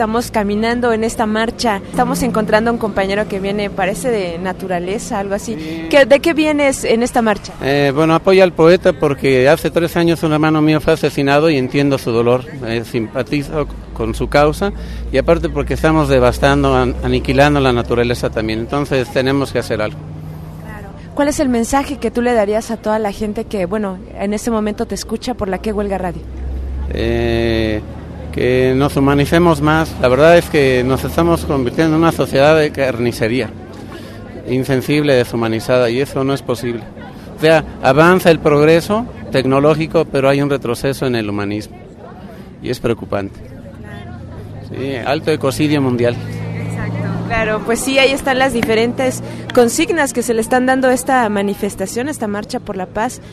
estamos caminando en esta marcha, estamos encontrando a un compañero que viene, parece de naturaleza, algo así. Sí. ¿De qué vienes en esta marcha? Bueno, apoyo al poeta porque hace 3 años un hermano mío fue asesinado y entiendo su dolor, simpatizo con su causa y aparte porque estamos devastando, aniquilando la naturaleza también, entonces tenemos que hacer algo. ¿Cuál es el mensaje que tú le darías a toda la gente que, bueno, en este momento te escucha por la Que Huelga Radio? Que nos humanicemos más. La verdad es que nos estamos convirtiendo en una sociedad de carnicería, insensible, deshumanizada, y eso no es posible. O sea, avanza el progreso tecnológico, pero hay un retroceso en el humanismo, y es preocupante. Sí, alto ecocidio mundial. Claro, pues sí, ahí están las diferentes consignas que se le están dando a esta manifestación, esta marcha por la paz.